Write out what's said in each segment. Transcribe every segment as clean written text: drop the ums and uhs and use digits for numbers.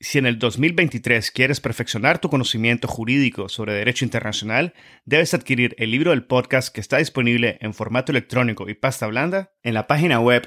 Si en el 2023 quieres perfeccionar tu conocimiento jurídico sobre derecho internacional, debes adquirir el libro del podcast que está disponible en formato electrónico y pasta blanda en la página web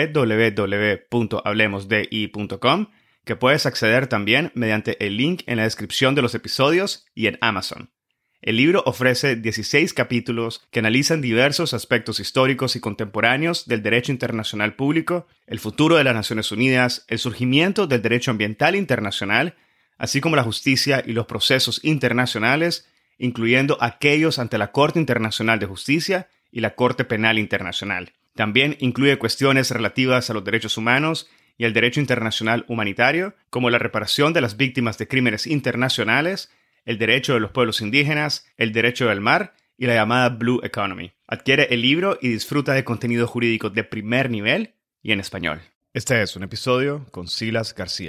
www.hablemosdi.com, que puedes acceder también mediante el link en la descripción de los episodios y en Amazon. El libro ofrece 16 capítulos que analizan diversos aspectos históricos y contemporáneos del derecho internacional público, el futuro de las Naciones Unidas, el surgimiento del derecho ambiental internacional, así como la justicia y los procesos internacionales, incluyendo aquellos ante la Corte Internacional de Justicia y la Corte Penal Internacional. También incluye cuestiones relativas a los derechos humanos y el derecho internacional humanitario, como la reparación de las víctimas de crímenes internacionales, el derecho de los pueblos indígenas, el derecho del mar y la llamada Blue Economy. Adquiere el libro y disfruta de contenido jurídico de primer nivel y en español. Este es un episodio con Silas García.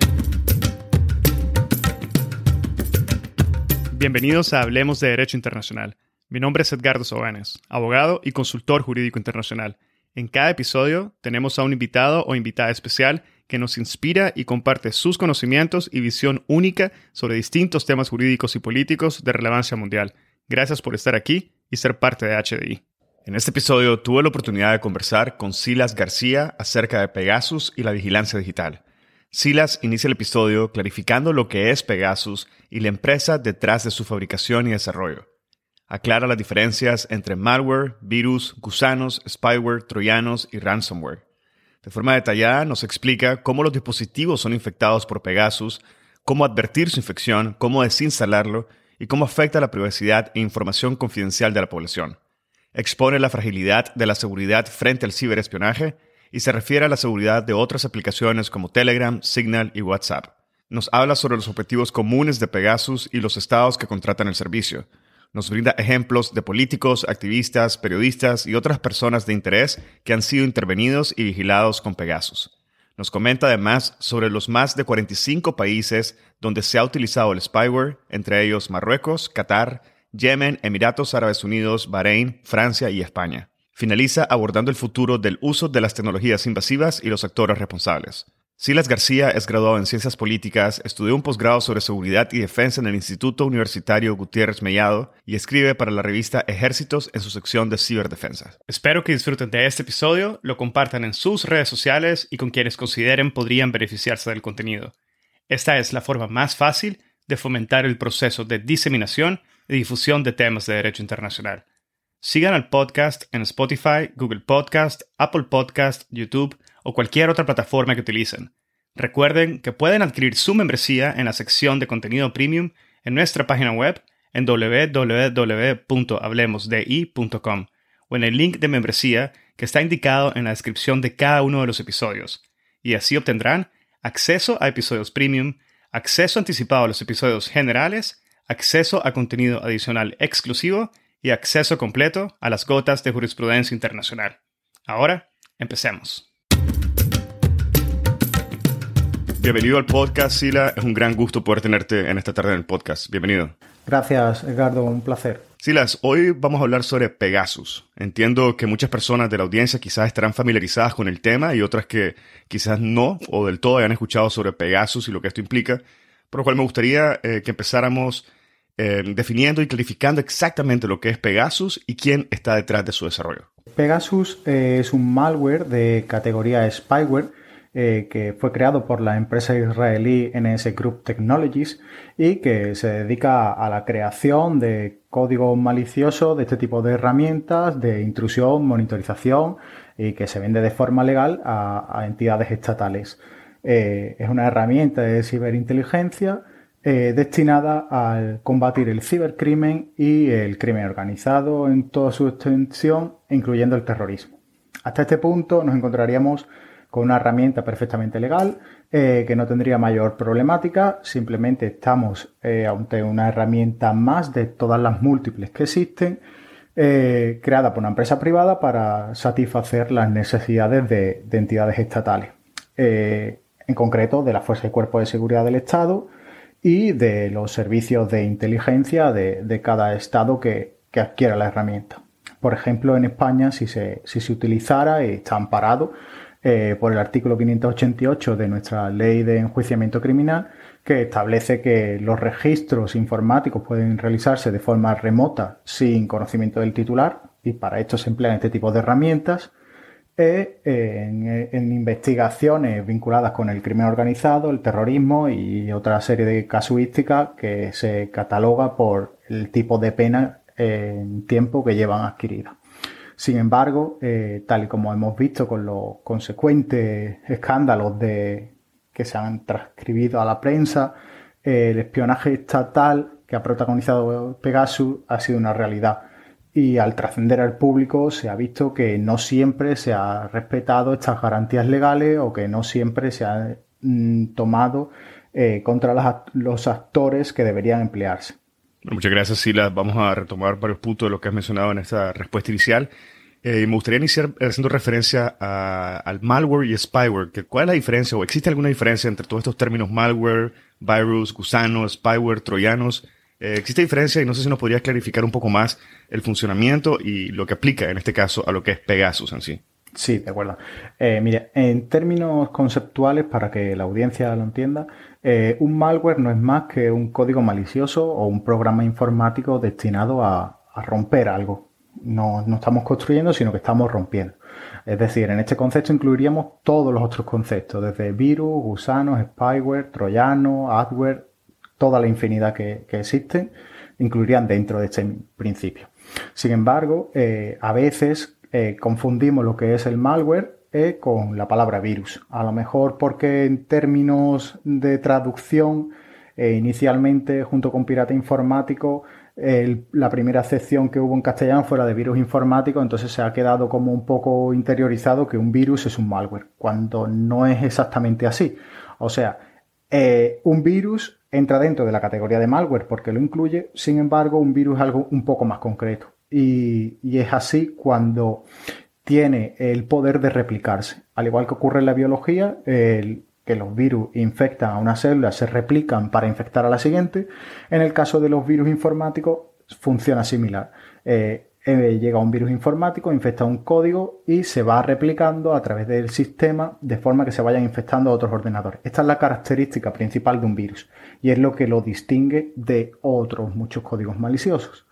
Bienvenidos a Hablemos de Derecho Internacional. Mi nombre es Edgardo Sobanes, abogado y consultor jurídico internacional. En cada episodio tenemos a un invitado o invitada especial que nos inspira y comparte sus conocimientos y visión única sobre distintos temas jurídicos y políticos de relevancia mundial. Gracias por estar aquí y ser parte de HDI. En este episodio tuve la oportunidad de conversar con Silas García acerca de Pegasus y la vigilancia digital. Silas inicia el episodio clarificando lo que es Pegasus y la empresa detrás de su fabricación y desarrollo. Aclara las diferencias entre malware, virus, gusanos, spyware, troyanos y ransomware. De forma detallada nos explica cómo los dispositivos son infectados por Pegasus, cómo advertir su infección, cómo desinstalarlo y cómo afecta la privacidad e información confidencial de la población. Expone la fragilidad de la seguridad frente al ciberespionaje y se refiere a la seguridad de otras aplicaciones como Telegram, Signal y WhatsApp. Nos habla sobre los objetivos comunes de Pegasus y los estados que contratan el servicio. Nos brinda ejemplos de políticos, activistas, periodistas y otras personas de interés que han sido intervenidos y vigilados con Pegasus. Nos comenta además sobre los más de 45 países donde se ha utilizado el spyware, entre ellos Marruecos, Qatar, Yemen, Emiratos Árabes Unidos, Bahrein, Francia y España. Finaliza abordando el futuro del uso de las tecnologías invasivas y los actores responsables. Silas García es graduado en Ciencias Políticas, estudió un posgrado sobre Seguridad y Defensa en el Instituto Universitario Gutiérrez Mellado y escribe para la revista Ejércitos en su sección de Ciberdefensa. Espero que disfruten de este episodio, lo compartan en sus redes sociales y con quienes consideren podrían beneficiarse del contenido. Esta es la forma más fácil de fomentar el proceso de diseminación y difusión de temas de derecho internacional. Sigan al podcast en Spotify, Google Podcast, Apple Podcast, YouTube o cualquier otra plataforma que utilicen. Recuerden que pueden adquirir su membresía en la sección de contenido premium en nuestra página web en www.hablemosdi.com o en el link de membresía que está indicado en la descripción de cada uno de los episodios. Y así obtendrán acceso a episodios premium, acceso anticipado a los episodios generales, acceso a contenido adicional exclusivo y acceso completo a las gotas de jurisprudencia internacional. Ahora, empecemos. Bienvenido al podcast, Sila. Es un gran gusto poder tenerte en esta tarde en el podcast. Bienvenido. Gracias, Edgardo. Un placer. Silas, hoy vamos a hablar sobre Pegasus. Entiendo que muchas personas de la audiencia quizás estarán familiarizadas con el tema y otras que quizás no o del todo hayan escuchado sobre Pegasus y lo que esto implica, por lo cual me gustaría que empezáramos definiendo y clarificando exactamente lo que es Pegasus y quién está detrás de su desarrollo. Pegasus es un malware de categoría spyware que fue creado por la empresa israelí NS Group Technologies y que se dedica a la creación de código malicioso de este tipo de herramientas de intrusión, monitorización y que se vende de forma legal a entidades estatales. Es una herramienta de ciberinteligencia destinada a combatir el cibercrimen y el crimen organizado en toda su extensión, incluyendo el terrorismo. Hasta este punto nos encontraríamos con una herramienta perfectamente legal que no tendría mayor problemática. Simplemente estamos ante una herramienta más de todas las múltiples que existen, creada por una empresa privada para satisfacer las necesidades de entidades estatales, en concreto de la Fuerza y Cuerpo de Seguridad del Estado y de los servicios de inteligencia de cada estado que adquiera la herramienta. Por ejemplo, en España, si se utilizara, está amparado por el artículo 588 de nuestra Ley de Enjuiciamiento Criminal, que establece que los registros informáticos pueden realizarse de forma remota sin conocimiento del titular, y para esto se emplean este tipo de herramientas. En investigaciones vinculadas con el crimen organizado, el terrorismo y otra serie de casuísticas que se cataloga por el tipo de pena en tiempo que llevan adquirida. Sin embargo, tal y como hemos visto con los consecuentes escándalos que se han transcribido a la prensa, el espionaje estatal que ha protagonizado Pegasus ha sido una realidad. Y al trascender al público se ha visto que no siempre se ha respetado estas garantías legales o que no siempre se ha tomado contra los actores que deberían emplearse. Muchas gracias, Silas. Vamos a retomar varios puntos de lo que has mencionado en esta respuesta inicial. Me gustaría iniciar haciendo referencia al malware y spyware. ¿Cuál es la diferencia o existe alguna diferencia entre todos estos términos malware, virus, gusano, spyware, troyanos? ¿Existe diferencia? Y no sé si nos podrías clarificar un poco más el funcionamiento y lo que aplica en este caso a lo que es Pegasus en sí. Sí, de acuerdo. Mira, en términos conceptuales, para que la audiencia lo entienda, un malware no es más que un código malicioso o un programa informático destinado a romper algo. No estamos construyendo, sino que estamos rompiendo. Es decir, en este concepto incluiríamos todos los otros conceptos, desde virus, gusanos, spyware, troyano, adware, toda la infinidad que existen, incluirían dentro de este principio. Sin embargo, a veces confundimos lo que es el malware con la palabra virus. A lo mejor porque en términos de traducción, inicialmente junto con pirata informático, la primera acepción que hubo en castellano fue la de virus informático, entonces se ha quedado como un poco interiorizado que un virus es un malware, cuando no es exactamente así. O sea, un virus entra dentro de la categoría de malware porque lo incluye, sin embargo, un virus es algo un poco más concreto. Y es así cuando tiene el poder de replicarse. Al igual que ocurre en la biología, que los virus infectan a una célula, se replican para infectar a la siguiente. En el caso de los virus informáticos funciona similar. Llega un virus informático, infecta un código y se va replicando a través del sistema de forma que se vayan infectando a otros ordenadores. Esta es la característica principal de un virus y es lo que lo distingue de otros muchos códigos maliciosos.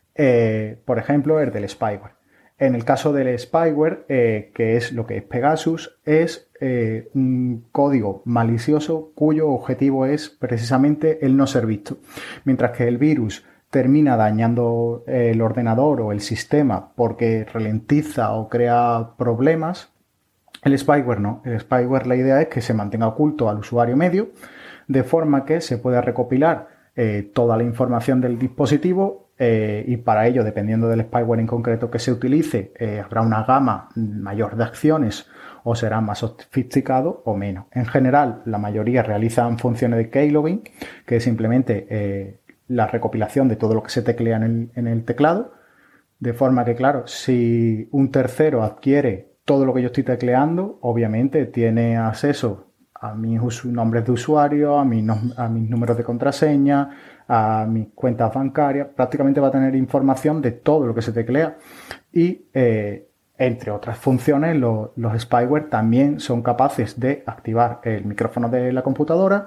Por ejemplo, el del spyware. En el caso del spyware, que es lo que es Pegasus, es un código malicioso cuyo objetivo es precisamente el no ser visto. Mientras que el virus termina dañando el ordenador o el sistema porque ralentiza o crea problemas, el spyware no. El spyware, la idea es que se mantenga oculto al usuario medio, de forma que se pueda recopilar toda la información del dispositivo y para ello, dependiendo del spyware en concreto que se utilice, habrá una gama mayor de acciones o será más sofisticado o menos. En general, la mayoría realizan funciones de keylogging, que es simplemente la recopilación de todo lo que se teclea en el teclado, de forma que, claro, si un tercero adquiere todo lo que yo estoy tecleando, obviamente tiene acceso a mis nombres de usuario, a mis números de contraseña, a mis cuentas bancarias. Prácticamente va a tener información de todo lo que se teclea. Y, entre otras funciones, los spyware también son capaces de activar el micrófono de la computadora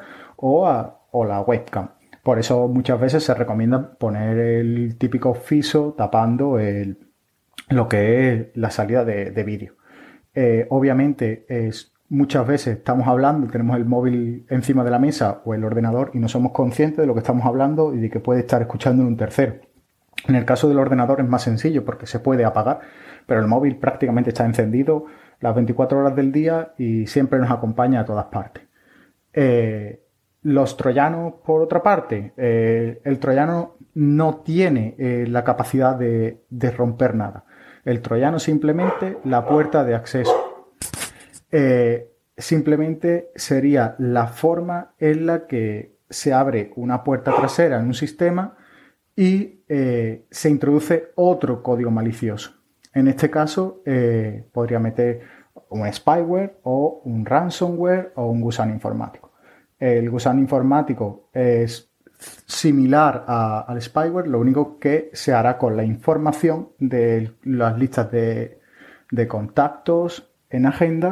o la webcam. Por eso muchas veces se recomienda poner el típico FISO tapando lo que es la salida de vídeo. Obviamente muchas veces estamos hablando, tenemos el móvil encima de la mesa o el ordenador y no somos conscientes de lo que estamos hablando y de que puede estar escuchando en un tercero. En el caso del ordenador es más sencillo porque se puede apagar, pero el móvil prácticamente está encendido las 24 horas del día y siempre nos acompaña a todas partes. Los troyanos, por otra parte, el troyano no tiene la capacidad de romper nada. El troyano simplemente la puerta de acceso. Simplemente sería la forma en la que se abre una puerta trasera en un sistema y se introduce otro código malicioso. En este caso, podría meter un spyware o un ransomware o un gusano informático. El gusano informático es similar al spyware, lo único que se hará con la información de las listas de contactos en agenda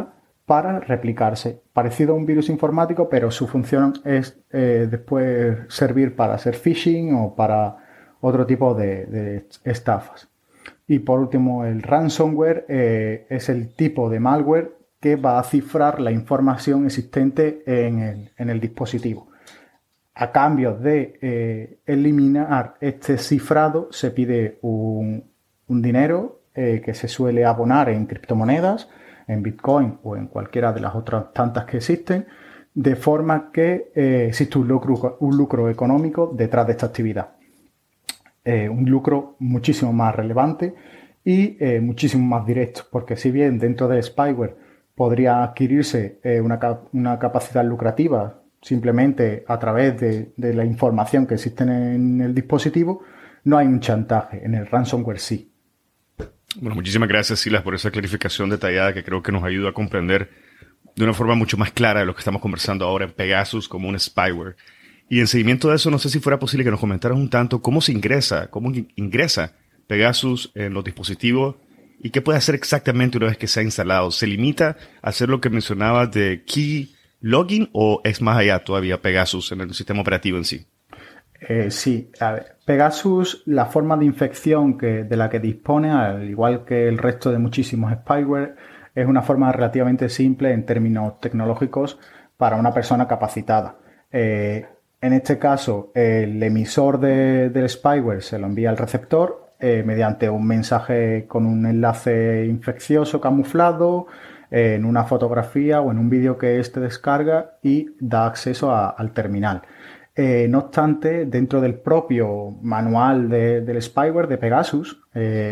para replicarse. Parecido a un virus informático, pero su función es después servir para hacer phishing o para otro tipo de estafas. Y por último, el ransomware es el tipo de malware que va a cifrar la información existente en el dispositivo. A cambio de eliminar este cifrado, se pide un dinero que se suele abonar en criptomonedas, en Bitcoin o en cualquiera de las otras tantas que existen, de forma que existe un lucro económico detrás de esta actividad. Un lucro muchísimo más relevante y muchísimo más directo, porque si bien dentro de spyware podría adquirirse una capacidad lucrativa simplemente a través de la información que existe en el dispositivo, no hay un chantaje. En el ransomware sí. Bueno, muchísimas gracias, Silas, por esa clarificación detallada que creo que nos ayuda a comprender de una forma mucho más clara de lo que estamos conversando ahora en Pegasus como un spyware. Y en seguimiento de eso, no sé si fuera posible que nos comentaras un tanto cómo ingresa Pegasus en los dispositivos y qué puede hacer exactamente una vez que se ha instalado. ¿Se limita a hacer lo que mencionabas de key login o es más allá todavía Pegasus en el sistema operativo en sí? Sí, a ver, Pegasus, la forma de infección de la que dispone, al igual que el resto de muchísimos spyware, es una forma relativamente simple en términos tecnológicos para una persona capacitada. En este caso, el emisor del spyware se lo envía al receptor mediante un mensaje con un enlace infeccioso camuflado, en una fotografía o en un vídeo que éste descarga y da acceso al terminal. No obstante, dentro del propio manual del spyware de Pegasus,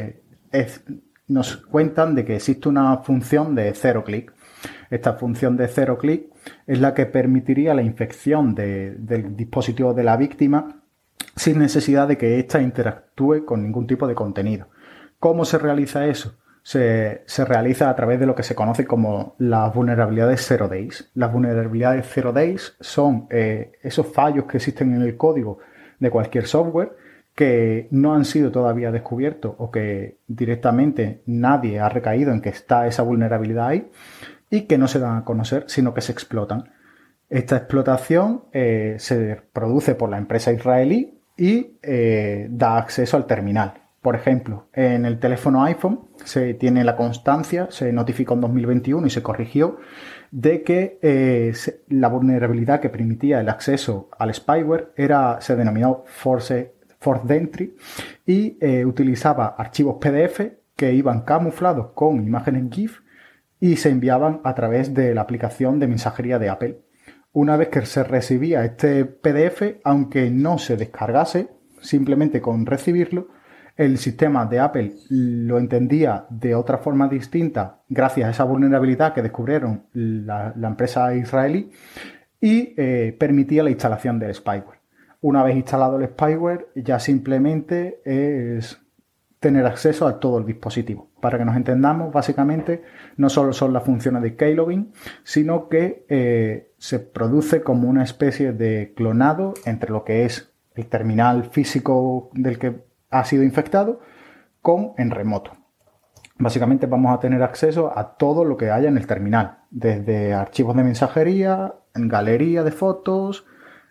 nos cuentan de que existe una función de cero clic. Esta función de cero clic es la que permitiría la infección del dispositivo de la víctima sin necesidad de que ésta interactúe con ningún tipo de contenido. ¿Cómo se realiza eso? Se realiza a través de lo que se conoce como las vulnerabilidades zero days. Las vulnerabilidades zero days son esos fallos que existen en el código de cualquier software que no han sido todavía descubiertos o que directamente nadie ha recaído en que está esa vulnerabilidad ahí y que no se dan a conocer, sino que se explotan. Esta explotación se produce por la empresa israelí y da acceso al terminal. Por ejemplo, en el teléfono iPhone se tiene la constancia, se notificó en 2021 y se corrigió, de que la vulnerabilidad que permitía el acceso al spyware se denominó Forced Entry y utilizaba archivos PDF que iban camuflados con imágenes GIF y se enviaban a través de la aplicación de mensajería de Apple. Una vez que se recibía este PDF, aunque no se descargase, simplemente con recibirlo, el sistema de Apple lo entendía de otra forma distinta gracias a esa vulnerabilidad que descubrieron la empresa israelí y permitía la instalación del spyware. Una vez instalado el spyware, ya simplemente es tener acceso a todo el dispositivo. Para que nos entendamos, básicamente, no solo son las funciones de keylogin, sino que se produce como una especie de clonado entre lo que es el terminal físico del que ha sido infectado con en remoto. Básicamente vamos a tener acceso a todo lo que haya en el terminal, desde archivos de mensajería, galería de fotos,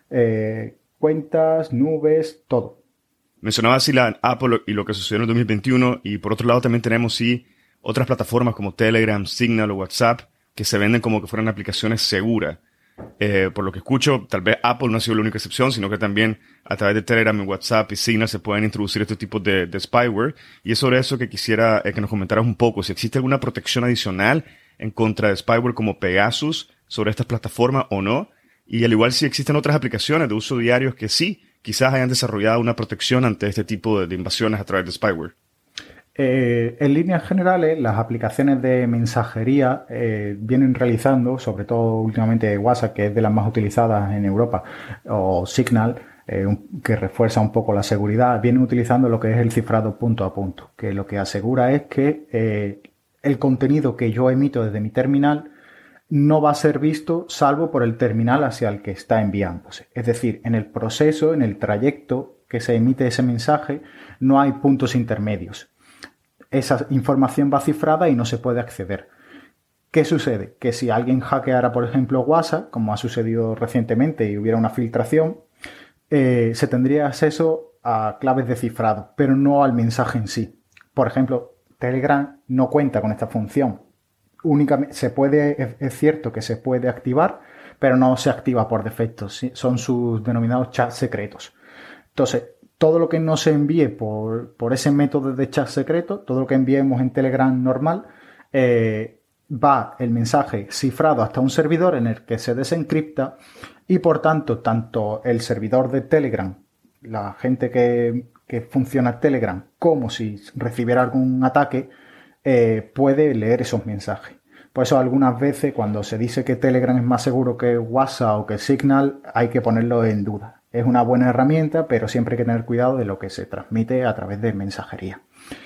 cuentas, nubes, todo. Mencionaba así la Apple y lo que sucedió en el 2021 y por otro lado también tenemos otras plataformas como Telegram, Signal o WhatsApp que se venden como que fueran aplicaciones seguras. Por lo que escucho, tal vez Apple no ha sido la única excepción, sino que también a través de Telegram, WhatsApp y Signal se pueden introducir este tipo de spyware. Y es sobre eso que quisiera que nos comentaras un poco. Si existe alguna protección adicional en contra de spyware como Pegasus sobre estas plataformas o no. Y al igual si existen otras aplicaciones de uso diario que sí, quizás hayan desarrollado una protección ante este tipo de invasiones a través de spyware. En líneas generales, las aplicaciones de mensajería vienen realizando, sobre todo últimamente WhatsApp, que es de las más utilizadas en Europa, o Signal, que refuerza un poco la seguridad, vienen utilizando lo que es el cifrado punto a punto, que lo que asegura es que el contenido que yo emito desde mi terminal no va a ser visto salvo por el terminal hacia el que está enviándose. Es decir, en el proceso, en el trayecto que se emite ese mensaje, no hay puntos intermedios. Esa información va cifrada y no se puede acceder. ¿Qué sucede? Que si alguien hackeara, por ejemplo, WhatsApp, como ha sucedido recientemente y hubiera una filtración, se tendría acceso a claves de cifrado, pero no al mensaje en sí. Por ejemplo, Telegram no cuenta con esta función. Únicamente es cierto que se puede activar, pero no se activa por defecto. Son sus denominados chats secretos. Entonces, todo lo que no se envíe por ese método de chat secreto, todo lo que enviemos en Telegram normal, va el mensaje cifrado hasta un servidor en el que se desencripta y por tanto el servidor de Telegram, la gente que funciona Telegram, como si recibiera algún ataque, puede leer esos mensajes. Por eso algunas veces cuando se dice que Telegram es más seguro que WhatsApp o que Signal, hay que ponerlo en duda. Es una buena herramienta, pero siempre hay que tener cuidado de lo que se transmite a través de mensajería.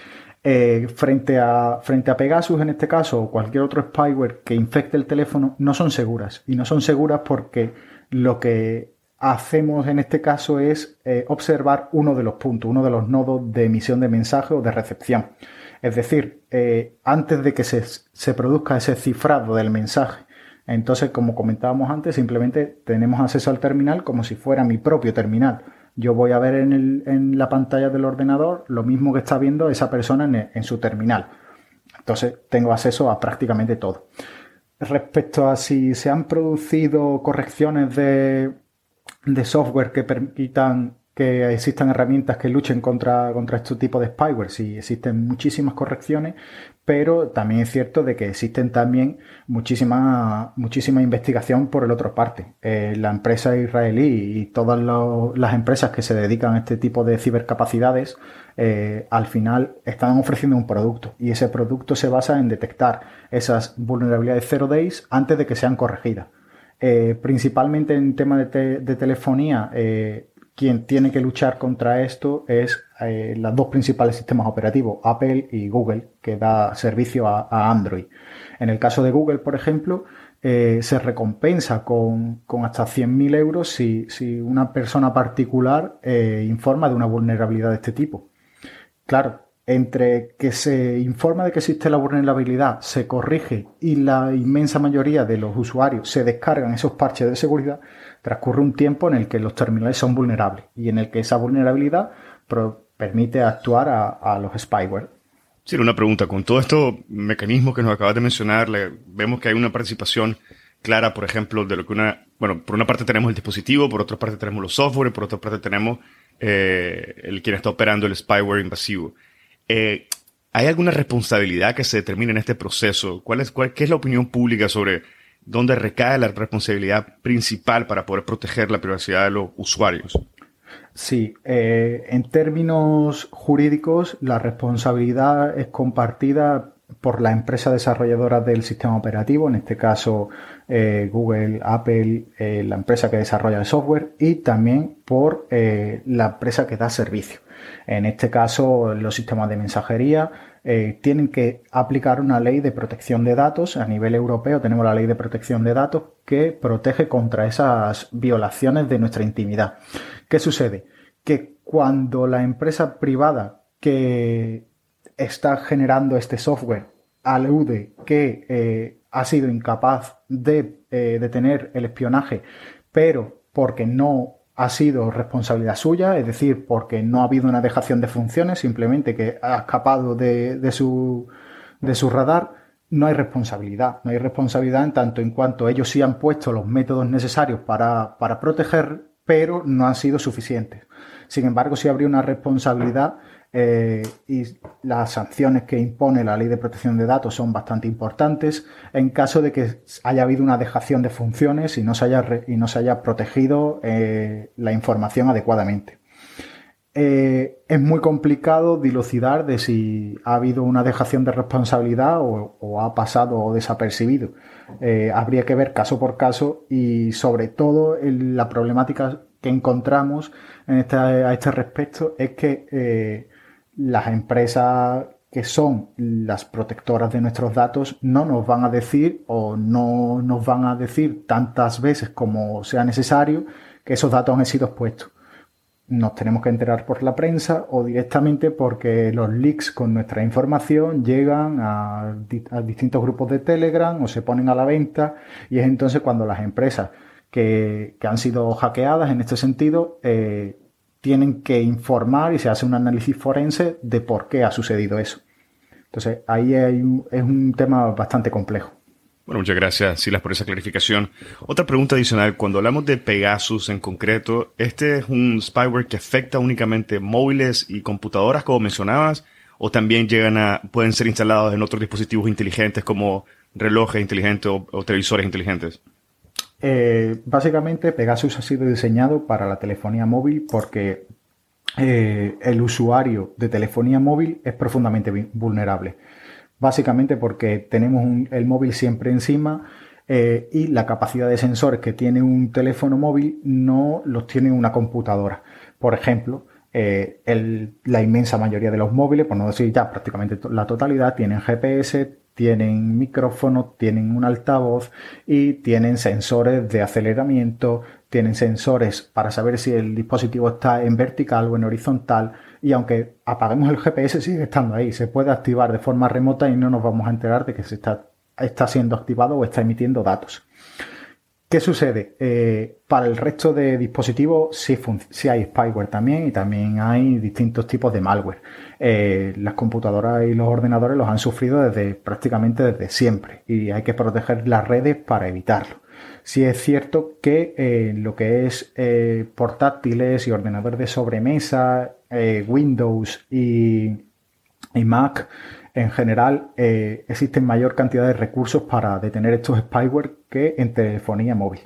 Frente a Pegasus, en este caso, o cualquier otro spyware que infecte el teléfono, no son seguras. Y no son seguras porque lo que hacemos en este caso es observar uno de los puntos, uno de los nodos de emisión de mensaje o de recepción. Es decir, antes de que se produzca ese cifrado del mensaje. Entonces, como comentábamos antes, simplemente tenemos acceso al terminal como si fuera mi propio terminal. Yo voy a ver en la pantalla del ordenador lo mismo que está viendo esa persona en su terminal. Entonces, tengo acceso a prácticamente todo. Respecto a si se han producido correcciones de software que permitan que existan herramientas que luchen contra este tipo de spyware. Sí, existen muchísimas correcciones, pero también es cierto de que existen también muchísima investigación por el otro parte. La empresa israelí y todas las empresas que se dedican a este tipo de cibercapacidades al final están ofreciendo un producto y ese producto se basa en detectar esas vulnerabilidades 0 days antes de que sean corregidas. Principalmente en tema de telefonía, quien tiene que luchar contra esto es los dos principales sistemas operativos, Apple y Google, que da servicio a Android. En el caso de Google, por ejemplo, se recompensa con hasta 100.000 euros si una persona particular informa de una vulnerabilidad de este tipo. Claro, entre que se informa de que existe la vulnerabilidad, se corrige y la inmensa mayoría de los usuarios se descargan esos parches de seguridad, transcurre un tiempo en el que los terminales son vulnerables y en el que esa vulnerabilidad permite actuar a los spyware. Sí, una pregunta. Con todos estos mecanismos que nos acabas de mencionar, vemos que hay una participación clara, por ejemplo, de lo que por una parte tenemos el dispositivo, por otra parte tenemos los software, por otra parte tenemos quien está operando el spyware invasivo. ¿Hay alguna responsabilidad que se determine en este proceso? ¿Qué es la opinión pública sobre dónde recae la responsabilidad principal para poder proteger la privacidad de los usuarios? Sí, en términos jurídicos, la responsabilidad es compartida por la empresa desarrolladora del sistema operativo, en este caso Google, Apple, la empresa que desarrolla el software y también por la empresa que da servicio. En este caso, los sistemas de mensajería tienen que aplicar una ley de protección de datos. A nivel europeo tenemos la ley de protección de datos que protege contra esas violaciones de nuestra intimidad. ¿Qué sucede? Que cuando la empresa privada que está generando este software alude que ha sido incapaz de detener el espionaje, pero porque no ha sido responsabilidad suya, es decir, porque no ha habido una dejación de funciones, simplemente que ha escapado de su radar, no hay responsabilidad. No hay responsabilidad en tanto en cuanto ellos sí han puesto los métodos necesarios para proteger, pero no han sido suficientes. Sin embargo, sí habría una responsabilidad y las sanciones que impone la Ley de Protección de Datos son bastante importantes en caso de que haya habido una dejación de funciones y no se haya protegido la información adecuadamente. Es muy complicado dilucidar de si ha habido una dejación de responsabilidad o ha pasado desapercibido. Habría que ver caso por caso y sobre todo la problemática que encontramos a este respecto es que las empresas que son las protectoras de nuestros datos no nos van a decir o no nos van a decir tantas veces como sea necesario que esos datos han sido expuestos. nos tenemos que enterar por la prensa o directamente porque los leaks con nuestra información llegan a distintos grupos de Telegram o se ponen a la venta, y es entonces cuando las empresas que han sido hackeadas en este sentido tienen que informar y se hace un análisis forense de por qué ha sucedido eso. Entonces ahí es un tema bastante complejo. Bueno, muchas gracias, Silas, por esa clarificación. Otra pregunta adicional. Cuando hablamos de Pegasus en concreto, ¿este es un spyware que afecta únicamente móviles y computadoras, como mencionabas, o también pueden ser instalados en otros dispositivos inteligentes como relojes inteligentes o televisores inteligentes? Básicamente, Pegasus ha sido diseñado para la telefonía móvil porque el usuario de telefonía móvil es profundamente vulnerable. Básicamente porque tenemos el móvil siempre encima y la capacidad de sensores que tiene un teléfono móvil no los tiene una computadora. Por ejemplo, la inmensa mayoría de los móviles, por no decir ya prácticamente la totalidad, tienen GPS, tienen micrófono, tienen un altavoz y tienen sensores de aceleramiento, tienen sensores para saber si el dispositivo está en vertical o en horizontal, y aunque apaguemos el GPS sigue estando ahí, se puede activar de forma remota y no nos vamos a enterar de que está siendo activado o está emitiendo datos. ¿Qué sucede? Para el resto de dispositivos sí hay spyware también, y también hay distintos tipos de malware. Las computadoras y los ordenadores los han sufrido prácticamente desde siempre, y hay que proteger las redes para evitarlo. Sí es cierto que lo que es portátiles y ordenadores de sobremesa, Windows y Mac, en general existen mayor cantidad de recursos para detener estos spyware que en telefonía móvil.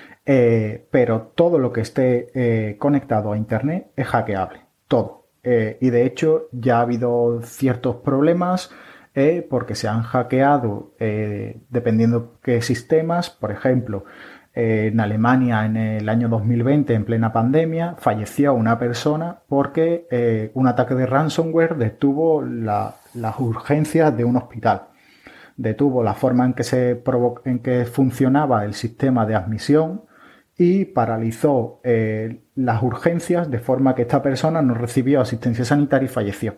Pero todo lo que esté conectado a Internet es hackeable, todo. Y de hecho ya ha habido ciertos problemas porque se han hackeado dependiendo qué sistemas. Por ejemplo, en Alemania en el año 2020, en plena pandemia, falleció una persona porque un ataque de ransomware detuvo las urgencias de un hospital. Detuvo la forma en que funcionaba el sistema de admisión y paralizó las urgencias de forma que esta persona no recibió asistencia sanitaria y falleció.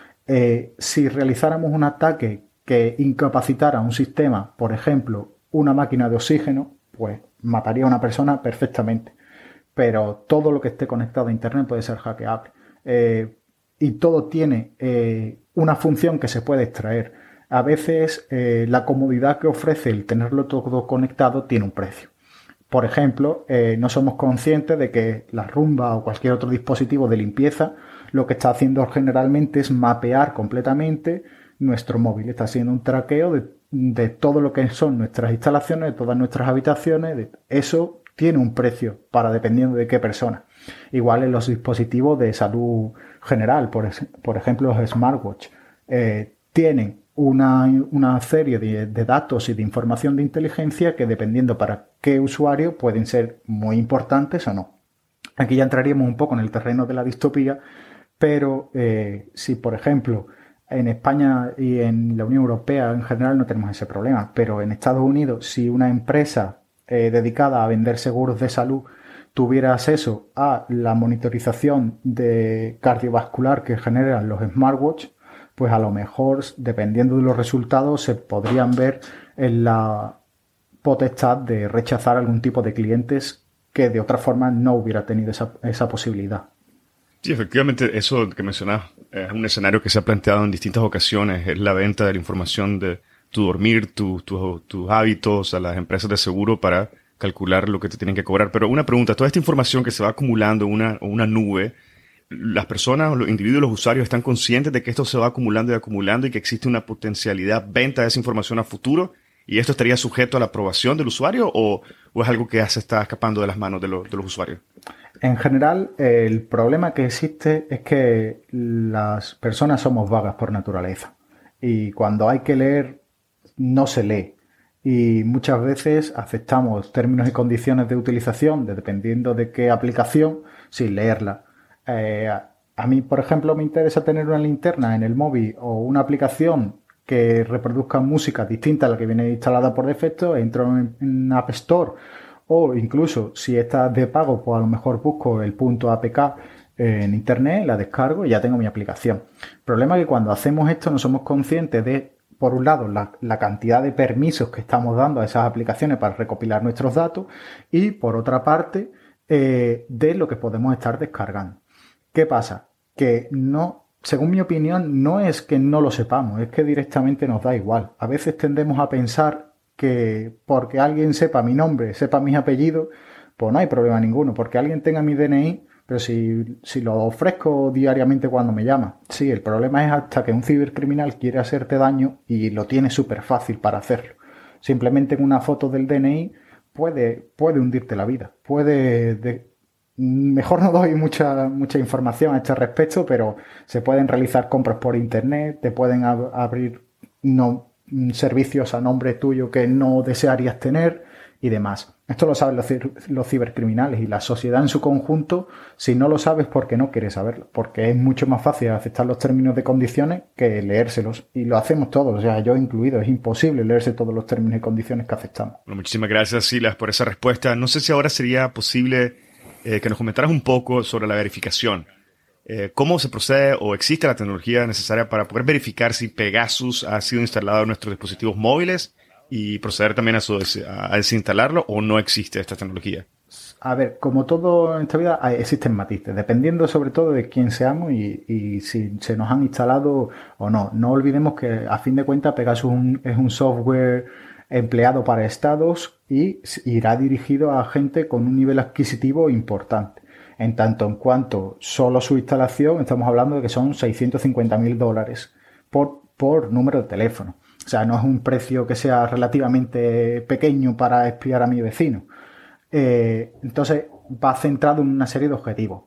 Si realizáramos un ataque que incapacitara un sistema, por ejemplo, una máquina de oxígeno, pues mataría a una persona perfectamente. Pero todo lo que esté conectado a Internet puede ser hackeable. Y todo tiene una función que se puede extraer. A veces la comodidad que ofrece el tenerlo todo conectado tiene un precio. Por ejemplo, no somos conscientes de que la Rumba o cualquier otro dispositivo de limpieza lo que está haciendo generalmente es mapear completamente nuestro móvil. Está haciendo un traqueo de todo lo que son nuestras instalaciones, de todas nuestras habitaciones. Eso tiene un precio dependiendo de qué persona. Igual en los dispositivos de salud general, por ejemplo los smartwatch, tienen una serie de datos y de información de inteligencia que, dependiendo para qué usuario, pueden ser muy importantes o no. Aquí ya entraríamos un poco en el terreno de la distopía, pero si, por ejemplo, en España y en la Unión Europea en general no tenemos ese problema, pero en Estados Unidos, si una empresa dedicada a vender seguros de salud tuviera acceso a la monitorización cardiovascular que generan los smartwatch, pues a lo mejor, dependiendo de los resultados, se podrían ver en la potestad de rechazar algún tipo de clientes que de otra forma no hubiera tenido esa posibilidad. Sí, efectivamente, eso que mencionas es un escenario que se ha planteado en distintas ocasiones. Es la venta de la información de tu dormir, tus hábitos a las empresas de seguro para calcular lo que te tienen que cobrar. Pero una pregunta, toda esta información que se va acumulando en una nube, ¿las personas, los individuos, los usuarios están conscientes de que esto se va acumulando y que existe una potencialidad venta de esa información a futuro? ¿Y esto estaría sujeto a la aprobación del usuario o es algo que ya se está escapando de las manos de los usuarios? En general, el problema que existe es que las personas somos vagas por naturaleza. Y cuando hay que leer, no se lee. Y muchas veces aceptamos términos y condiciones de utilización, dependiendo de qué aplicación, sin leerla. A mí, por ejemplo, me interesa tener una linterna en el móvil o una aplicación que reproduzca música distinta a la que viene instalada por defecto. Entro en App Store, o incluso si está de pago, pues a lo mejor busco el punto APK en internet, la descargo y ya tengo mi aplicación. El problema es que cuando hacemos esto no somos conscientes de, por un lado, la cantidad de permisos que estamos dando a esas aplicaciones para recopilar nuestros datos y, por otra parte, de lo que podemos estar descargando. ¿Qué pasa? Que no, según mi opinión, no es que no lo sepamos, es que directamente nos da igual. A veces tendemos a pensar que porque alguien sepa mi nombre, sepa mis apellidos, pues no hay problema ninguno. Porque alguien tenga mi DNI, pero si lo ofrezco diariamente cuando me llama. Sí, el problema es hasta que un cibercriminal quiere hacerte daño y lo tiene súper fácil para hacerlo. Simplemente en una foto del DNI puede hundirte la vida. Mejor no doy mucha información a este respecto, pero se pueden realizar compras por internet, te pueden abrir servicios a nombre tuyo que no desearías tener y demás. Esto lo saben los cibercriminales y la sociedad en su conjunto. Si no lo sabes, porque no quieres saberlo, porque es mucho más fácil aceptar los términos y condiciones que leérselos, y lo hacemos todos, o sea, yo incluido. Es imposible leerse todos los términos y condiciones que aceptamos. Bueno, muchísimas gracias, Silas, por esa respuesta. No sé si ahora sería posible que nos comentaras un poco sobre la verificación. ¿Cómo se procede o existe la tecnología necesaria para poder verificar si Pegasus ha sido instalado en nuestros dispositivos móviles y proceder también a desinstalarlo, o no existe esta tecnología? A ver, como todo en esta vida, existen matices, dependiendo sobre todo de quién seamos y si se nos han instalado o no. No olvidemos que, a fin de cuentas, Pegasus es un software empleado para estados y irá dirigido a gente con un nivel adquisitivo importante. En tanto en cuanto solo su instalación, estamos hablando de que son $650,000 por número de teléfono. O sea, no es un precio que sea relativamente pequeño para espiar a mi vecino. Entonces, va centrado en una serie de objetivos.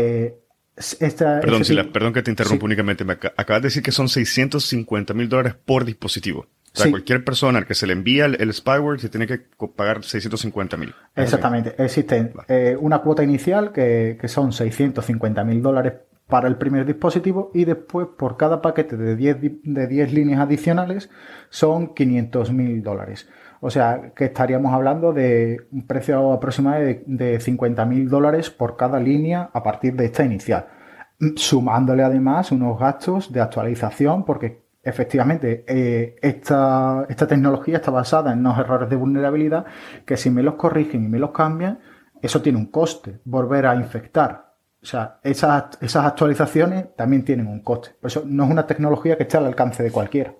Perdón, Silas, perdón que te interrumpa. Sí. Únicamente. Acabas de decir que son $650,000 por dispositivo. O sea, sí. Cualquier persona al que se le envía el spyware se tiene que pagar $650,000. Exactamente. Existe una cuota inicial que son $650,000 para el primer dispositivo, y después por cada paquete de 10 líneas adicionales son $500,000. O sea, que estaríamos hablando de un precio aproximado de $50,000 por cada línea a partir de esta inicial. Sumándole además unos gastos de actualización, porque efectivamente esta tecnología está basada en unos errores de vulnerabilidad que, si me los corrigen y me los cambian, eso tiene un coste. Volver a infectar. O sea, esas actualizaciones también tienen un coste. Por eso no es una tecnología que esté al alcance de cualquiera.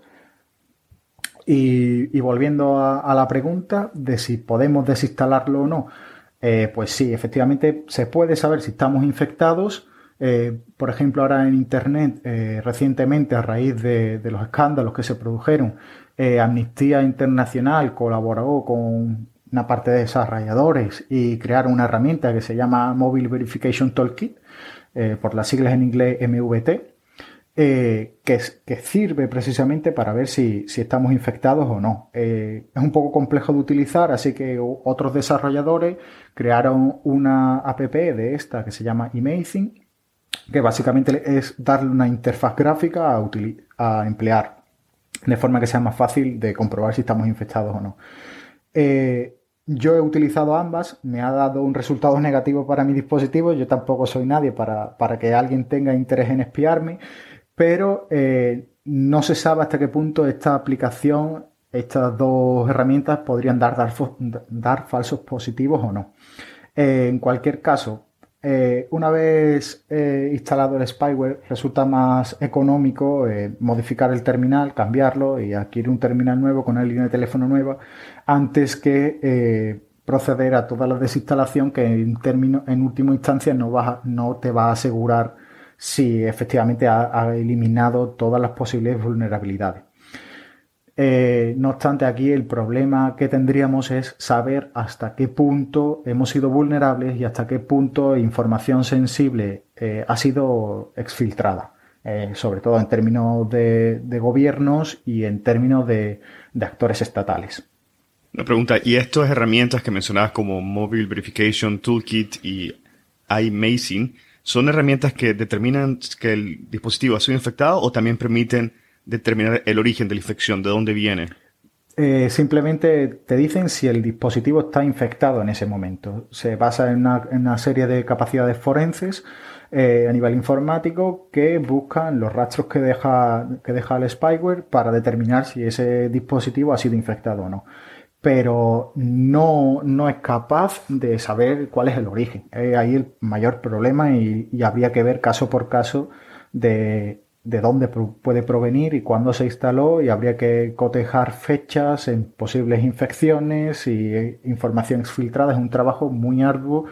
Y volviendo a la pregunta de si podemos desinstalarlo o no, pues sí, efectivamente se puede saber si estamos infectados. Por ejemplo, ahora en Internet, recientemente, a raíz de los escándalos que se produjeron, Amnistía Internacional colaboró con una parte de desarrolladores y crearon una herramienta que se llama Mobile Verification Toolkit, por las siglas en inglés MVT, que sirve precisamente para ver si estamos infectados o no. Es un poco complejo de utilizar, así que otros desarrolladores crearon una app de esta que se llama Amazing, que básicamente es darle una interfaz gráfica a emplear, de forma que sea más fácil de comprobar si estamos infectados o no. Yo he utilizado ambas, me ha dado un resultado negativo para mi dispositivo. Yo tampoco soy nadie para que alguien tenga interés en espiarme, pero no se sabe hasta qué punto esta aplicación, estas dos herramientas, podrían dar falsos positivos o no. En cualquier caso, una vez instalado el spyware, resulta más económico modificar el terminal, cambiarlo y adquirir un terminal nuevo con una línea de teléfono nueva, antes que proceder a toda la desinstalación, que en última instancia no te va a asegurar si efectivamente ha eliminado todas las posibles vulnerabilidades. No obstante, aquí el problema que tendríamos es saber hasta qué punto hemos sido vulnerables y hasta qué punto información sensible ha sido exfiltrada, sobre todo en términos de gobiernos y en términos de actores estatales. Una pregunta, ¿y estas herramientas que mencionabas como Mobile Verification Toolkit y iMazing son herramientas que determinan que el dispositivo ha sido infectado, o también permiten determinar el origen de la infección, de dónde viene? Simplemente te dicen si el dispositivo está infectado en ese momento. Se basa en una serie de capacidades forenses a nivel informático que buscan los rastros que deja el spyware para determinar si ese dispositivo ha sido infectado o no. Pero no es capaz de saber cuál es el origen. Es ahí el mayor problema y habría que ver caso por caso de dónde puede provenir y cuándo se instaló, y habría que cotejar fechas en posibles infecciones y informaciones filtradas. Es un trabajo muy arduo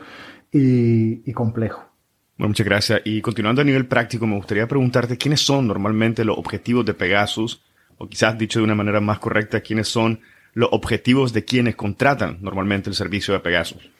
y complejo. Bueno, muchas gracias. Y continuando a nivel práctico, me gustaría preguntarte quiénes son normalmente los objetivos de Pegasus, o quizás dicho de una manera más correcta, quiénes son los objetivos de quienes contratan normalmente el servicio de Pegasus.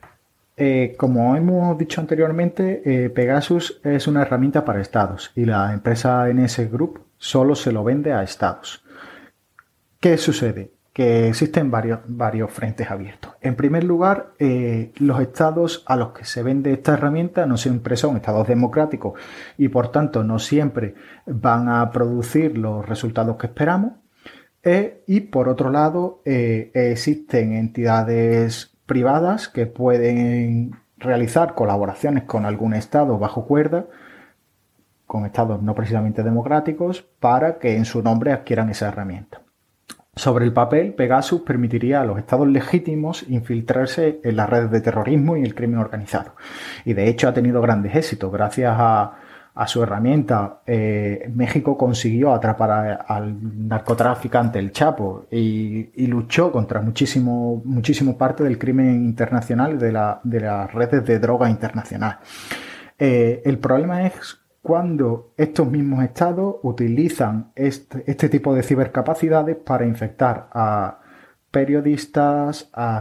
Como hemos dicho anteriormente, Pegasus es una herramienta para estados y la empresa NS Group solo se lo vende a estados. ¿Qué sucede? Que existen varios frentes abiertos. En primer lugar, los estados a los que se vende esta herramienta no siempre son estados democráticos y por tanto no siempre van a producir los resultados que esperamos. Y por otro lado, existen entidades privadas que pueden realizar colaboraciones con algún estado bajo cuerda, con estados no precisamente democráticos, para que en su nombre adquieran esa herramienta. Sobre el papel, Pegasus permitiría a los estados legítimos infiltrarse en las redes de terrorismo y el crimen organizado. Y de hecho ha tenido grandes éxitos. Gracias a su herramienta, México consiguió atrapar al narcotraficante El Chapo y luchó contra muchísimo parte del crimen internacional de las redes de droga internacional. El problema es cuando estos mismos estados utilizan este tipo de cibercapacidades para infectar a periodistas, a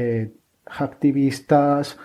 activistas,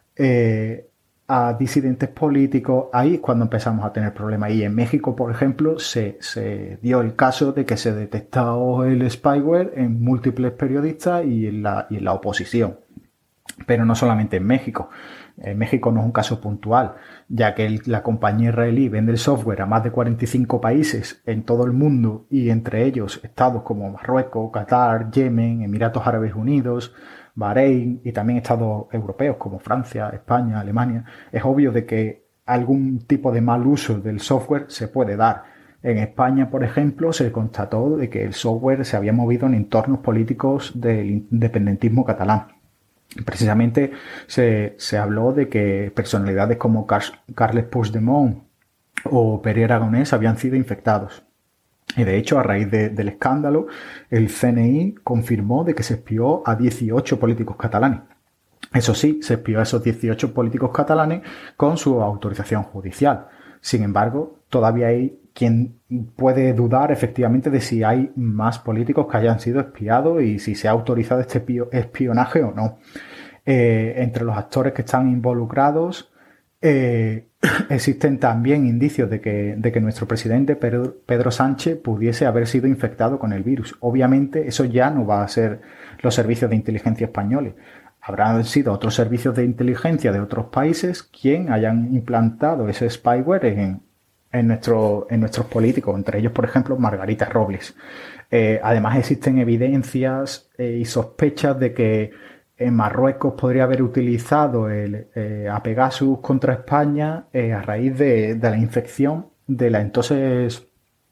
a disidentes políticos. Ahí es cuando empezamos a tener problemas. Y en México, por ejemplo, se dio el caso de que se detectó el spyware en múltiples periodistas y en la oposición. Pero no solamente en México. En México no es un caso puntual, ya que la compañía israelí vende el software a más de 45 países en todo el mundo, y entre ellos estados como Marruecos, Qatar, Yemen, Emiratos Árabes Unidos, Bahrein y también estados europeos como Francia, España, Alemania. Es obvio de que algún tipo de mal uso del software se puede dar. En España, por ejemplo, se constató de que el software se había movido en entornos políticos del independentismo catalán. Precisamente se habló de que personalidades como Carles Puigdemont o Pere Aragonés habían sido infectados. Y de hecho, a raíz del escándalo, el CNI confirmó de que se espió a 18 políticos catalanes. Eso sí, se espió a esos 18 políticos catalanes con su autorización judicial. Sin embargo, todavía hay quien puede dudar efectivamente de si hay más políticos que hayan sido espiados y si se ha autorizado este espionaje o no. Entre los actores que están involucrados existen también indicios de que nuestro presidente Pedro Sánchez pudiese haber sido infectado con el virus. Obviamente eso ya no va a ser los servicios de inteligencia españoles. Habrán sido otros servicios de inteligencia de otros países quien hayan implantado ese spyware en nuestros políticos, entre ellos, por ejemplo, Margarita Robles. Además, existen evidencias y sospechas de que en Marruecos podría haber utilizado a Pegasus contra España a raíz de la infección de la entonces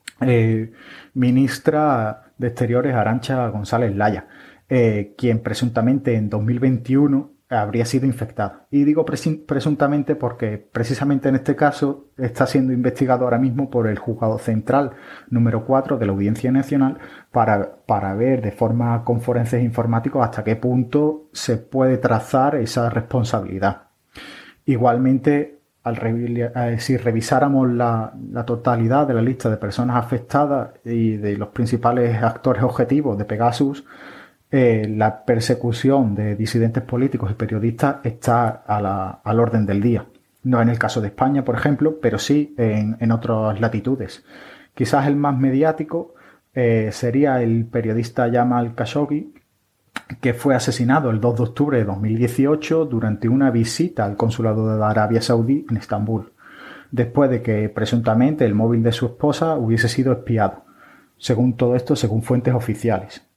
ministra de Exteriores, Arantxa González Laya, quien presuntamente en 2021 habría sido infectada. Y digo presuntamente porque precisamente en este caso está siendo investigado ahora mismo por el Juzgado Central número 4 de la Audiencia Nacional para ver de forma con forenses informáticos hasta qué punto se puede trazar esa responsabilidad. Igualmente, si revisáramos la totalidad de la lista de personas afectadas y de los principales actores objetivos de Pegasus, la persecución de disidentes políticos y periodistas está al orden del día. No en el caso de España, por ejemplo, pero sí en otras latitudes. Quizás el más mediático sería el periodista Jamal Khashoggi, que fue asesinado el 2 de octubre de 2018 durante una visita al consulado de Arabia Saudí en Estambul, después de que presuntamente el móvil de su esposa hubiese sido espiado. Según todo esto, según fuentes oficiales.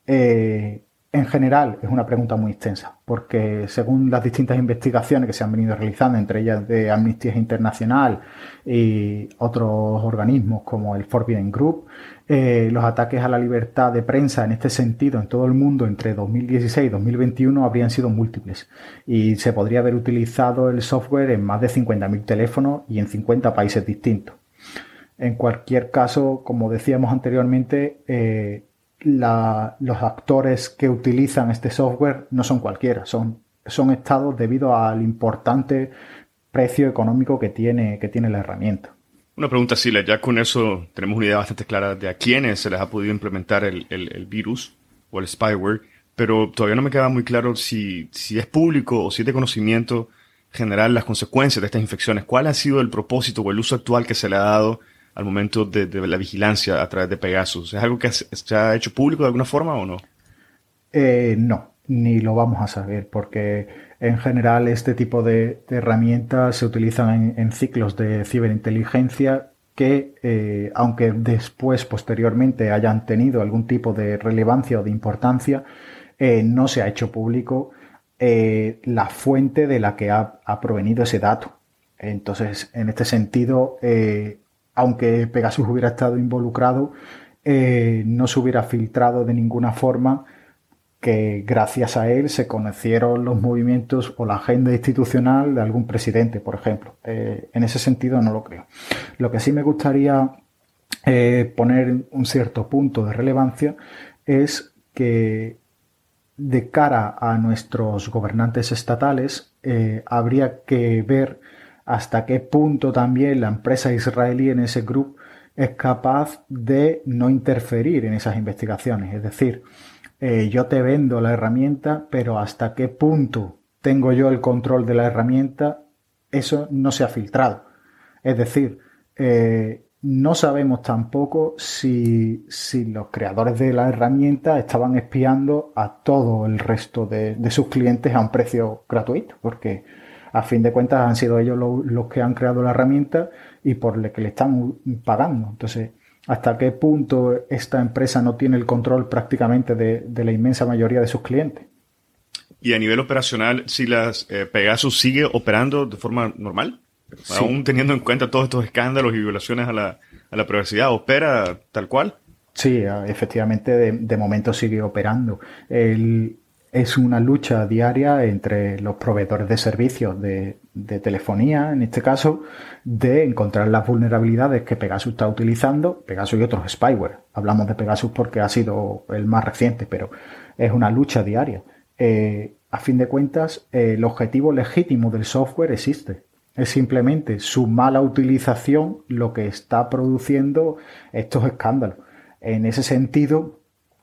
En general es una pregunta muy extensa, porque según las distintas investigaciones que se han venido realizando, entre ellas de Amnistía Internacional y otros organismos como el Forbidden Group, los ataques a la libertad de prensa en este sentido en todo el mundo entre 2016 y 2021 habrían sido múltiples, y se podría haber utilizado el software en más de 50.000 teléfonos y en 50 países distintos. En cualquier caso, como decíamos anteriormente, los actores que utilizan este software no son cualquiera, son estados debido al importante precio económico que tiene la herramienta. Una pregunta, Sila, ya con eso tenemos una idea bastante clara de a quiénes se les ha podido implementar el virus o el spyware, pero todavía no me queda muy claro si es público o si es de conocimiento general las consecuencias de estas infecciones. ¿Cuál ha sido el propósito o el uso actual que se le ha dado al momento de la vigilancia a través de Pegasus? ¿Es algo que se ha hecho público de alguna forma o no? No, ni lo vamos a saber, porque en general este tipo de herramientas se utilizan en ciclos de ciberinteligencia que, aunque después, posteriormente, hayan tenido algún tipo de relevancia o de importancia, no se ha hecho público la fuente de la que ha provenido ese dato. Entonces, en este sentido, aunque Pegasus hubiera estado involucrado, no se hubiera filtrado de ninguna forma, que gracias a él se conocieron los movimientos o la agenda institucional de algún presidente, por ejemplo. En ese sentido no lo creo. Lo que sí me gustaría poner un cierto punto de relevancia es que, de cara a nuestros gobernantes estatales, habría que ver hasta qué punto también la empresa israelí NS Group es capaz de no interferir en esas investigaciones. Es decir, yo te vendo la herramienta, pero hasta qué punto tengo yo el control de la herramienta, eso no se ha filtrado. Es decir, no sabemos tampoco si los creadores de la herramienta estaban espiando a todo el resto de sus clientes a un precio gratuito, porque a fin de cuentas han sido ellos los que han creado la herramienta y por lo que le están pagando. Entonces, ¿hasta qué punto esta empresa no tiene el control prácticamente de la inmensa mayoría de sus clientes? Y a nivel operacional, si Pegasus sigue operando de forma normal, sí, aún teniendo en cuenta todos estos escándalos y violaciones a la privacidad, ¿opera tal cual? Sí, efectivamente, de momento sigue operando. Es una lucha diaria entre los proveedores de servicios de telefonía, en este caso, de encontrar las vulnerabilidades que Pegasus está utilizando, Pegasus y otros spyware. Hablamos de Pegasus porque ha sido el más reciente, pero es una lucha diaria. A fin de cuentas, el objetivo legítimo del software existe. Es simplemente su mala utilización lo que está produciendo estos escándalos. En ese sentido,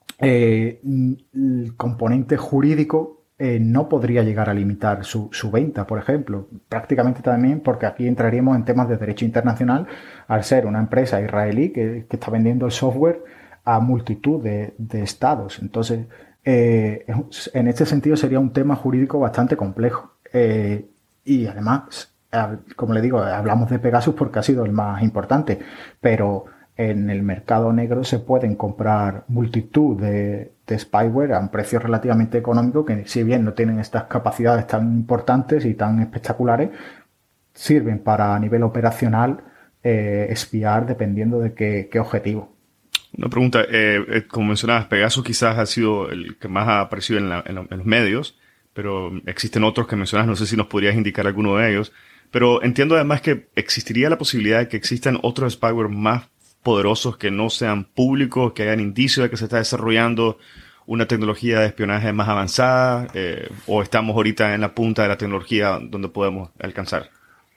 el componente jurídico no podría llegar a limitar su venta, por ejemplo. Prácticamente también porque aquí entraríamos en temas de derecho internacional al ser una empresa israelí que está vendiendo el software a multitud de estados. Entonces, en este sentido sería un tema jurídico bastante complejo. Y además, como le digo, hablamos de Pegasus porque ha sido el más importante, pero en el mercado negro se pueden comprar multitud de spyware a un precio relativamente económico que, si bien no tienen estas capacidades tan importantes y tan espectaculares, sirven para, a nivel operacional, espiar dependiendo de qué objetivo. Una pregunta, como mencionabas, Pegasus quizás ha sido el que más ha aparecido en los medios, pero existen otros que mencionas, no sé si nos podrías indicar alguno de ellos, pero entiendo además que existiría la posibilidad de que existan otros spyware más poderosos que no sean públicos, que hayan indicios de que se está desarrollando una tecnología de espionaje más avanzada, o estamos ahorita en la punta de la tecnología donde podemos alcanzar.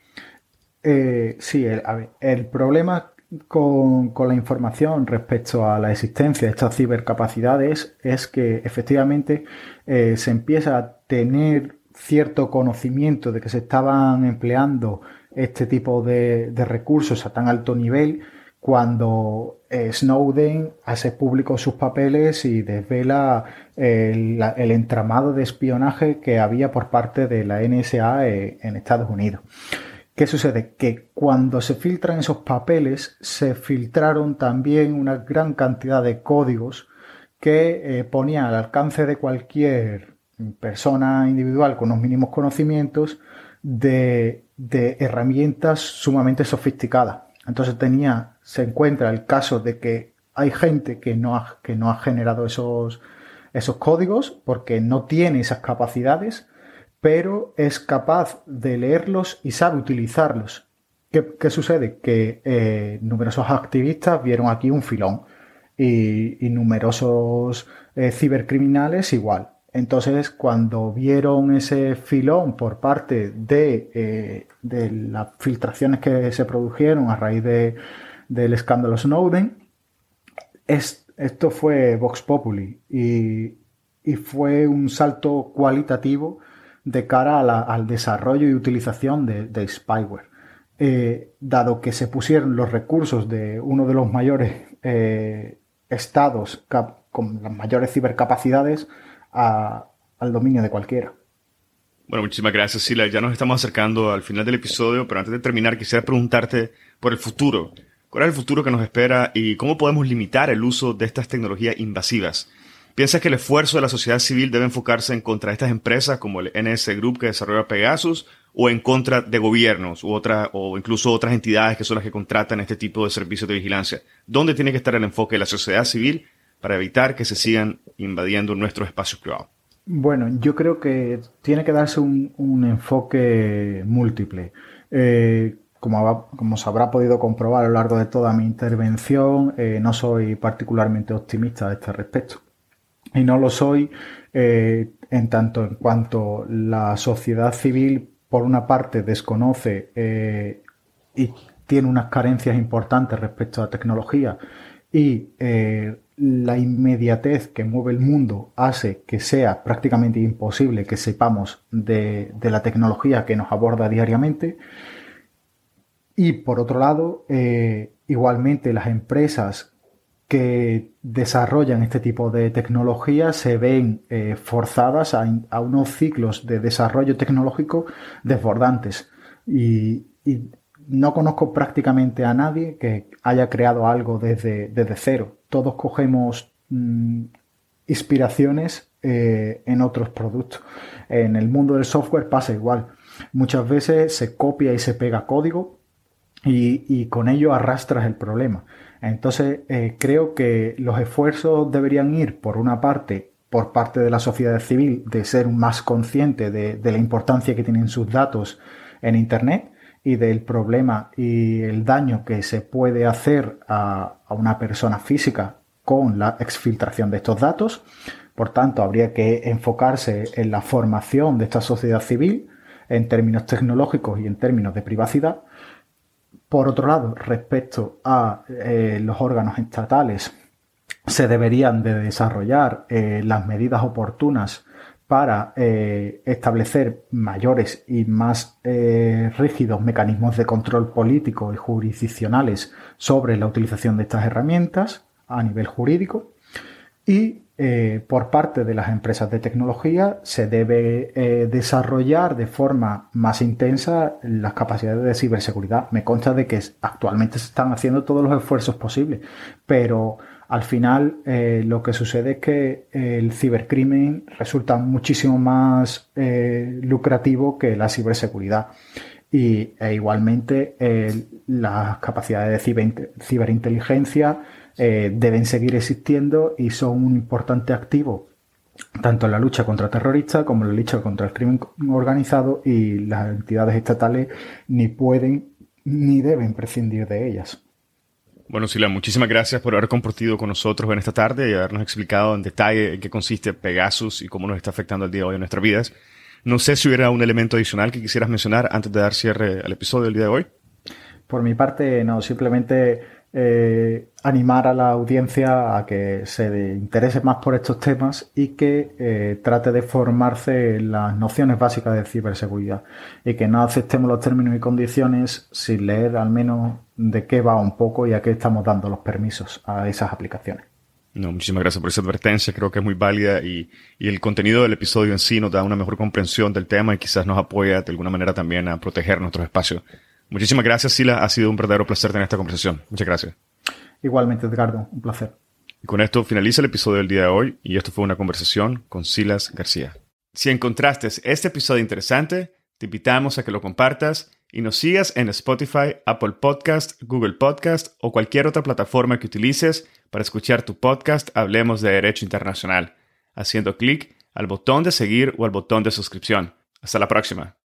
Sí, el problema con la información respecto a la existencia de estas cibercapacidades es que efectivamente se empieza a tener cierto conocimiento de que se estaban empleando este tipo de recursos a tan alto nivel cuando Snowden hace públicos sus papeles y desvela el entramado de espionaje que había por parte de la NSA en Estados Unidos. ¿Qué sucede? Que cuando se filtran esos papeles, se filtraron también una gran cantidad de códigos que ponía al alcance de cualquier persona individual con unos mínimos conocimientos de herramientas sumamente sofisticadas. Entonces se encuentra el caso de que hay gente que no ha generado esos códigos porque no tiene esas capacidades, pero es capaz de leerlos y sabe utilizarlos. ¿Qué sucede? Que numerosos activistas vieron aquí un filón y numerosos cibercriminales igual. Entonces, cuando vieron ese filón por parte de las filtraciones que se produjeron a raíz del escándalo Snowden, esto fue Vox Populi y fue un salto cualitativo de cara al desarrollo y utilización de spyware. Dado que se pusieron los recursos de uno de los mayores estados con las mayores cibercapacidades al dominio de cualquiera. Bueno, muchísimas gracias, Sila. Ya nos estamos acercando al final del episodio, pero antes de terminar quisiera preguntarte por el futuro. ¿Cuál es el futuro que nos espera y cómo podemos limitar el uso de estas tecnologías invasivas? ¿Piensas que el esfuerzo de la sociedad civil debe enfocarse en contra de estas empresas como el NS Group que desarrolla Pegasus o en contra de gobiernos o incluso otras entidades que son las que contratan este tipo de servicios de vigilancia? ¿Dónde tiene que estar el enfoque de la sociedad civil para evitar que se sigan invadiendo nuestros espacios privados? Bueno, yo creo que tiene que darse un enfoque múltiple. Como se habrá podido comprobar a lo largo de toda mi intervención, no soy particularmente optimista a este respecto. Y no lo soy en tanto en cuanto la sociedad civil, por una parte, desconoce y tiene unas carencias importantes respecto a la tecnología y la inmediatez que mueve el mundo hace que sea prácticamente imposible que sepamos de la tecnología que nos aborda diariamente. Y por otro lado, igualmente las empresas que desarrollan este tipo de tecnología se ven forzadas a unos ciclos de desarrollo tecnológico desbordantes. Y no conozco prácticamente a nadie que haya creado algo desde cero. Todos cogemos inspiraciones en otros productos. En el mundo del software pasa igual. Muchas veces se copia y se pega código y con ello arrastras el problema. Entonces, creo que los esfuerzos deberían ir, por una parte, por parte de la sociedad civil, de ser más consciente de la importancia que tienen sus datos en Internet y del problema y el daño que se puede hacer a una persona física con la exfiltración de estos datos. Por tanto, habría que enfocarse en la formación de esta sociedad civil en términos tecnológicos y en términos de privacidad. Por otro lado, respecto a los órganos estatales, se deberían de desarrollar las medidas oportunas para establecer mayores y más rígidos mecanismos de control político y jurisdiccionales sobre la utilización de estas herramientas a nivel jurídico. Y por parte de las empresas de tecnología se debe desarrollar de forma más intensa las capacidades de ciberseguridad. Me consta de que actualmente se están haciendo todos los esfuerzos posibles, pero al final lo que sucede es que el cibercrimen resulta muchísimo más lucrativo que la ciberseguridad. E igualmente las capacidades de ciberinteligencia deben seguir existiendo y son un importante activo tanto en la lucha contra terroristas como en la lucha contra el crimen organizado, y las entidades estatales ni pueden ni deben prescindir de ellas. Bueno, Sila, muchísimas gracias por haber compartido con nosotros en esta tarde y habernos explicado en detalle en qué consiste Pegasus y cómo nos está afectando el día de hoy en nuestras vidas. No sé si hubiera un elemento adicional que quisieras mencionar antes de dar cierre al episodio del día de hoy. Por mi parte, no, simplemente animar a la audiencia a que se interese más por estos temas y que trate de formarse en las nociones básicas de ciberseguridad y que no aceptemos los términos y condiciones sin leer al menos de qué va un poco y a qué estamos dando los permisos a esas aplicaciones. No, muchísimas gracias por esa advertencia, creo que es muy válida y el contenido del episodio en sí nos da una mejor comprensión del tema y quizás nos apoya de alguna manera también a proteger nuestros espacios. Muchísimas gracias, Sila. Ha sido un verdadero placer tener esta conversación. Muchas gracias. Igualmente, Edgardo. Un placer. Y con esto finaliza el episodio del día de hoy y esto fue una conversación con Silas García. Si encontraste este episodio interesante, te invitamos a que lo compartas y nos sigas en Spotify, Apple Podcast, Google Podcast o cualquier otra plataforma que utilices para escuchar tu podcast Hablemos de Derecho Internacional, haciendo clic al botón de seguir o al botón de suscripción. Hasta la próxima.